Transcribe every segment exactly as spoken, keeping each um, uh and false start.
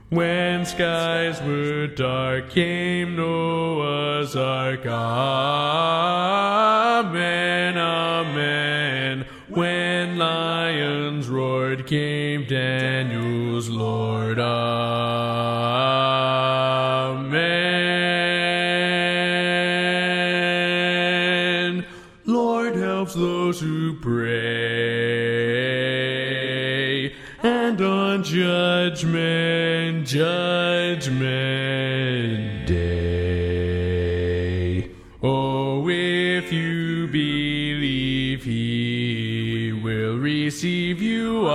When skies were dark, came Noah's ark. Amen, amen. When lions roared, came Daniel's Lord. Amen. Lord helps those who pray, and on judgment, judgment day. Oh, if you believe, he will receive you.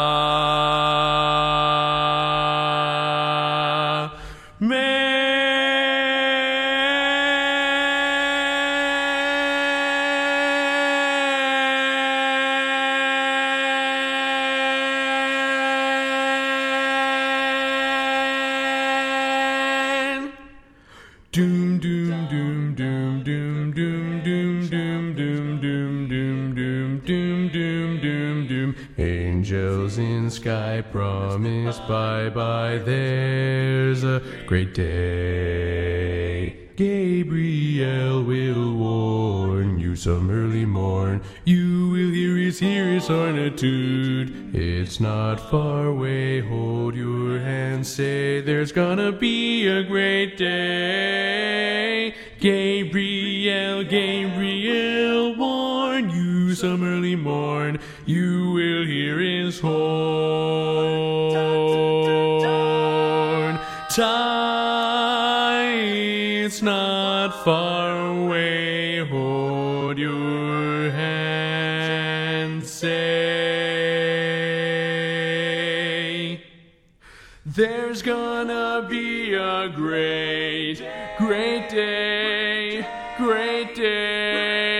Amen. Doom, doom, doom, doom, doom, doom, doom, doom, doom, doom, doom, doom, doom, doom, doom, doom. Angels in sky promise bye-bye. There's a great day. Gabriel will warn you some early morn. You will hear his, hear his hornitude. It's not far away. Hold your hand, say there's gonna be a great day. Gabriel, Gabriel, warn you some early morn. You will hear his horn. Time, it's not far away. Hold your hand, say there's gonna be a great, great day, great day.